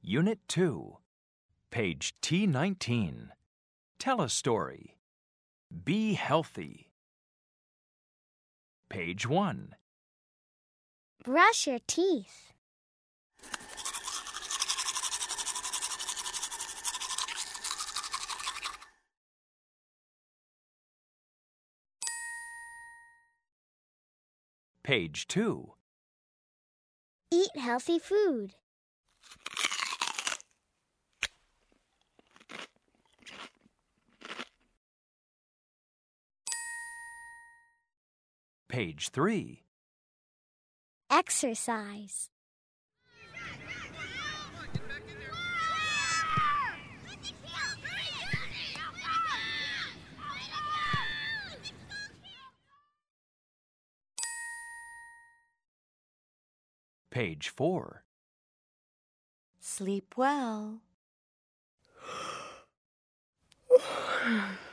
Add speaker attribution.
Speaker 1: Unit 2, page T19. Tell a story. Be healthy. Page 1.
Speaker 2: Brush your teeth.
Speaker 1: Page 2.
Speaker 2: Eat healthy food.
Speaker 1: Page 3.
Speaker 2: Exercise.
Speaker 1: Page 4.
Speaker 3: Sleep well.